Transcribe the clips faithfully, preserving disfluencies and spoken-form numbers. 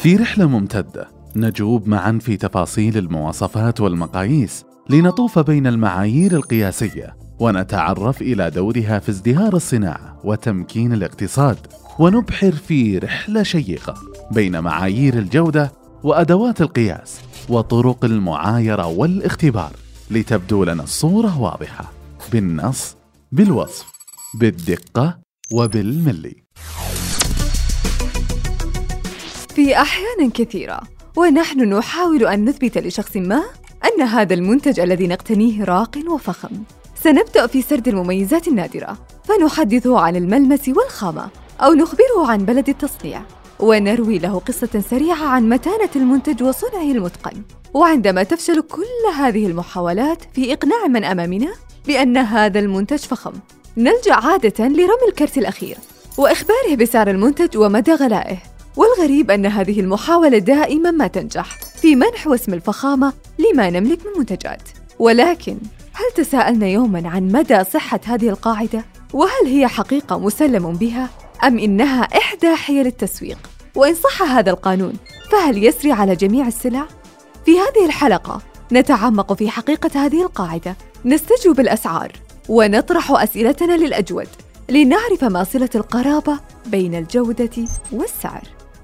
في رحلة ممتدة نجوب معا في تفاصيل المواصفات والمقاييس لنطوف بين المعايير القياسية ونتعرف إلى دورها في ازدهار الصناعة وتمكين الاقتصاد، ونبحر في رحلة شيقة بين معايير الجودة وأدوات القياس وطرق المعايرة والاختبار لتبدو لنا الصورة واضحة بالنص، بالوصف، بالدقة وبالملي. في أحيان كثيرة ونحن نحاول أن نثبت لشخص ما أن هذا المنتج الذي نقتنيه راق وفخم، سنبدأ في سرد المميزات النادرة، فنحدثه عن الملمس والخامة، أو نخبره عن بلد التصنيع، ونروي له قصة سريعة عن متانة المنتج وصنعه المتقن. وعندما تفشل كل هذه المحاولات في إقناع من أمامنا بأن هذا المنتج فخم، نلجأ عادة لرمي الكرت الأخير وإخباره بسعر المنتج ومدى غلائه. والغريب أن هذه المحاولة دائماً ما تنجح في منح واسم الفخامة لما نملك من منتجات. ولكن هل تساءلنا يوماً عن مدى صحة هذه القاعدة؟ وهل هي حقيقة مسلم بها أم إنها إحدى حيل التسويق؟ وإن صح هذا القانون فهل يسري على جميع السلع؟ في هذه الحلقة نتعمق في حقيقة هذه القاعدة، نستجوب الأسعار ونطرح أسئلتنا للأجود لنعرف ما صلة القرابة بين الجودة والسعر.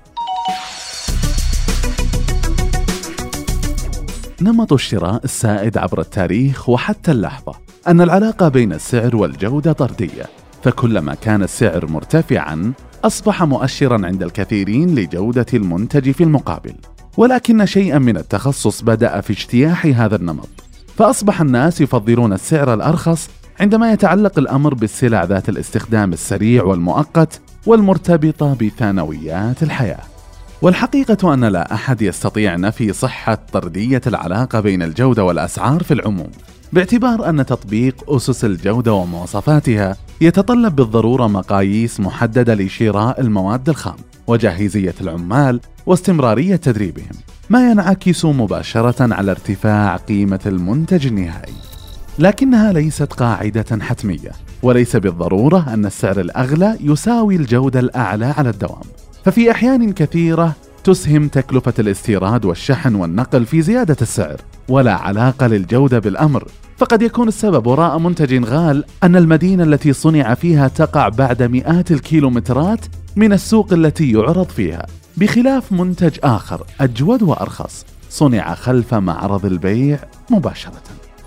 نمط الشراء السائد عبر التاريخ وحتى اللحظة أن العلاقة بين السعر والجودة طردية، فكلما كان السعر مرتفعاً أصبح مؤشراً عند الكثيرين لجودة المنتج في المقابل. ولكن شيئاً من التخصص بدأ في اجتياح هذا النمط، فأصبح الناس يفضلون السعر الأرخص عندما يتعلق الأمر بالسلع ذات الاستخدام السريع والمؤقت والمرتبطة بثانويات الحياة. والحقيقة أن لا أحد يستطيع نفي صحة طردية العلاقة بين الجودة والأسعار في العموم، باعتبار أن تطبيق أسس الجودة ومواصفاتها يتطلب بالضرورة مقاييس محددة لشراء المواد الخام وجاهزية العمال واستمرارية تدريبهم، ما ينعكس مباشرة على ارتفاع قيمة المنتج النهائي. لكنها ليست قاعدة حتمية، وليس بالضرورة أن السعر الأغلى يساوي الجودة الأعلى على الدوام، ففي أحيان كثيرة تسهم تكلفة الاستيراد والشحن والنقل في زيادة السعر، ولا علاقة للجودة بالأمر. فقد يكون السبب وراء منتج غال أن المدينة التي صنع فيها تقع بعد مئات الكيلومترات من السوق التي يعرض فيها، بخلاف منتج آخر أجود وأرخص صنع خلف معرض البيع مباشرة.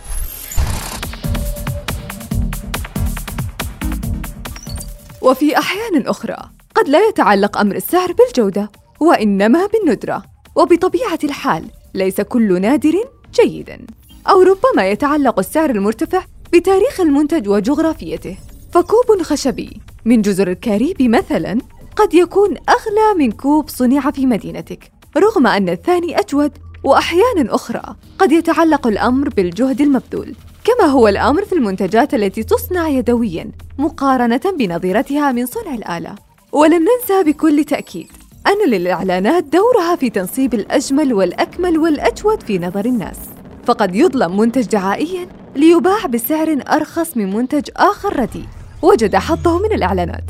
وفي أحيان أخرى قد لا يتعلق أمر السعر بالجودة، وإنما بالندرة، وبطبيعة الحال ليس كل نادر جيداً. أو ربما يتعلق السعر المرتفع بتاريخ المنتج وجغرافيته، فكوب خشبي من جزر الكاريبي مثلاً قد يكون أغلى من كوب صنع في مدينتك، رغم أن الثاني أجود. وأحياناً أخرى قد يتعلق الأمر بالجهد المبذول، كما هو الأمر في المنتجات التي تصنع يدوياً مقارنة بنظيرتها من صنع الآلة. ولن ننسى بكل تأكيد أن للإعلانات دورها في تنصيب الأجمل والأكمل والأجود في نظر الناس، فقد يظلم منتج دعائياً ليباع بسعر أرخص من منتج آخر رديء وجد حظه من الإعلانات.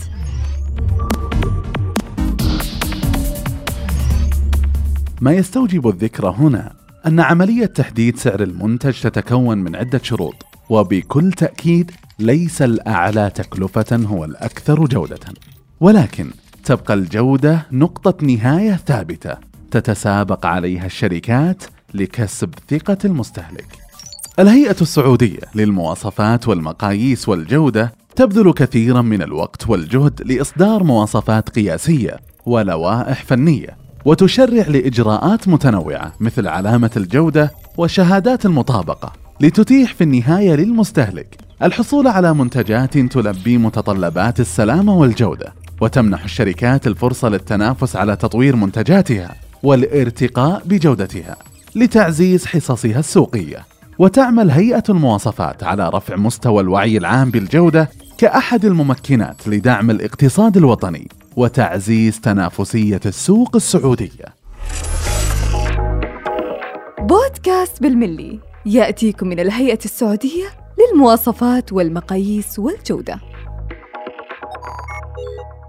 ما يستوجب الذكر هنا أن عملية تحديد سعر المنتج تتكون من عدة شروط، وبكل تأكيد ليس الأعلى تكلفة هو الأكثر جودة، ولكن تبقى الجودة نقطة نهاية ثابتة تتسابق عليها الشركات لكسب ثقة المستهلك. الهيئة السعودية للمواصفات والمقاييس والجودة تبذل كثيرا من الوقت والجهد لإصدار مواصفات قياسية ولوائح فنية، وتشرع لإجراءات متنوعة مثل علامة الجودة وشهادات المطابقة، لتتيح في النهاية للمستهلك الحصول على منتجات تلبي متطلبات السلامة والجودة، وتمنح الشركات الفرصة للتنافس على تطوير منتجاتها والارتقاء بجودتها لتعزيز حصصها السوقية. وتعمل هيئة المواصفات على رفع مستوى الوعي العام بالجودة كأحد الممكنات لدعم الاقتصاد الوطني وتعزيز تنافسية السوق السعودية. بودكاست بالملي يأتيكم من الهيئة السعودية للمواصفات والمقاييس والجودة.